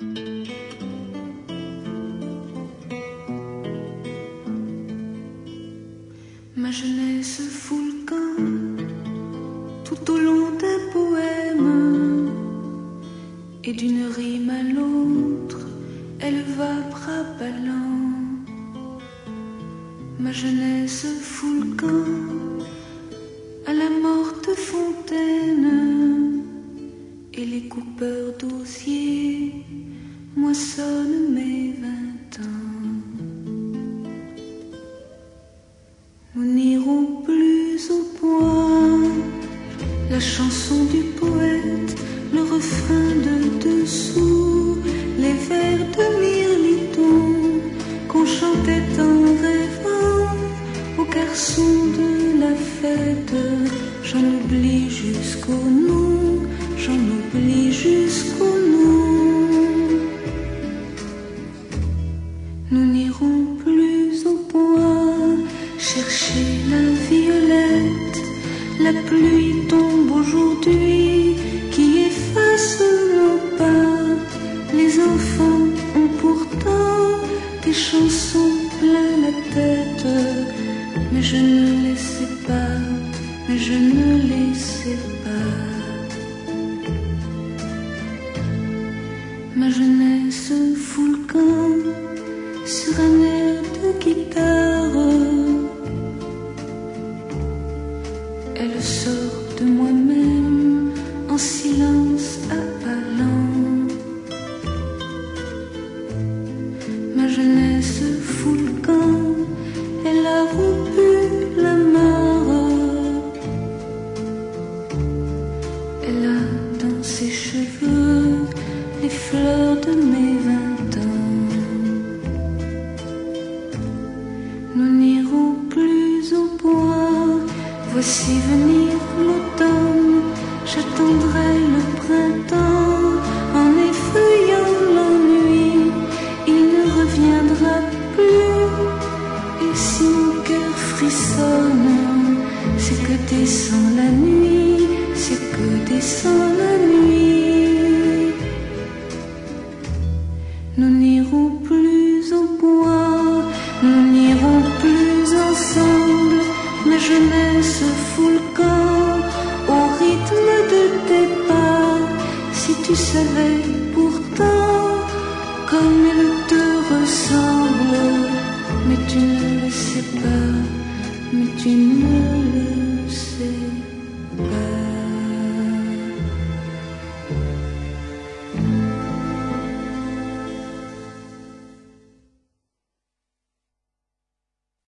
Ma jeunesse fout le camp tout au long des poèmes, et d'une rime à l'autre, elle va bras ballants. Ma jeunesse fout le camp à la morte fontaine, et les coupeurs d'osier moissonnent mes 20 ans. Nous n'irons plus au bois, la chanson du poète, le refrain de dessous, les vers de Mirliton qu'on chantait en rêvant aux garçons de la fête. J'en oublie jusqu'au nom, j'en oublie jusqu'au nom. Nous n'irons plus au bois chercher la violette. La pluie tombe aujourd'hui qui efface nos pas. Les enfants ont pourtant des chansons plein la tête, mais je ne les sais pas, mais je ne les sais pas. Ma jeunesse fout le camp sur un air de guitare. Elle sort de moi-même en silence à pas lents. Ma jeunesse fout le camp, elle a rompu la mare. Elle a dans ses cheveux les fleurs de mes 20 ans. Nous n'irons plus au bois, voici venir l'automne, j'attendrai le printemps en effeuillant l'ennui. Il ne reviendra plus, et si mon cœur frissonne, c'est que descend la nuit, c'est que descend la nuit. Nous n'irons plus au bois, nous n'irons plus ensemble. Ma jeunesse fout le camp au rythme de tes pas. Si tu savais pourtant comme elle te ressemble, mais tu ne le sais pas, mais tu ne